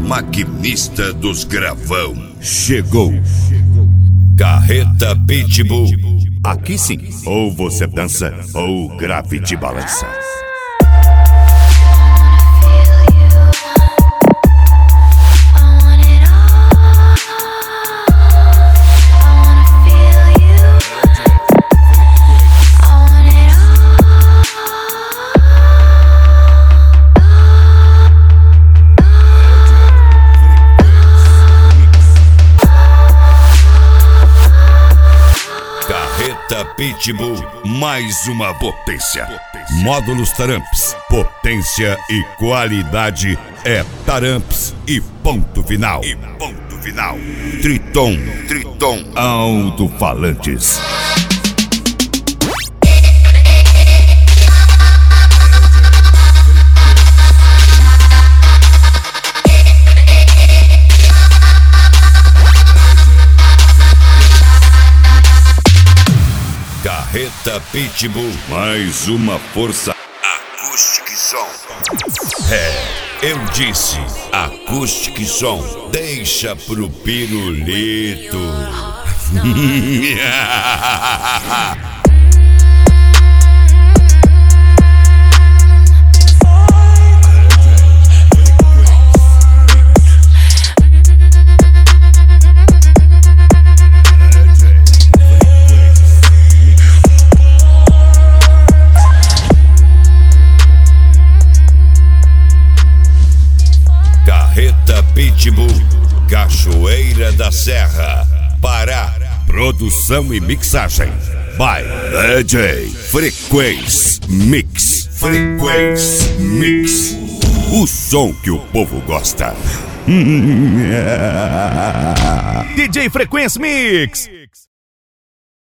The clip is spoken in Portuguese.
maquinista dos gravão. Chegou. Carreta Pitbull. Aqui sim, ou você dança ou o grave te balança. Carreta Pitbull, mais uma potência. Módulos Taramps, potência e qualidade é Taramps e ponto final. Triton, alto-falantes. Carreta Pitbull, Mais uma força. Acoustic Som. Eu disse Acoustic Som. Deixa pro pirulito. Carreta Pitbull, Cachoeira da Serra, Pará. Produção e mixagem by DJ Frequência Mix. O som que o povo gosta. DJ Frequência Mix.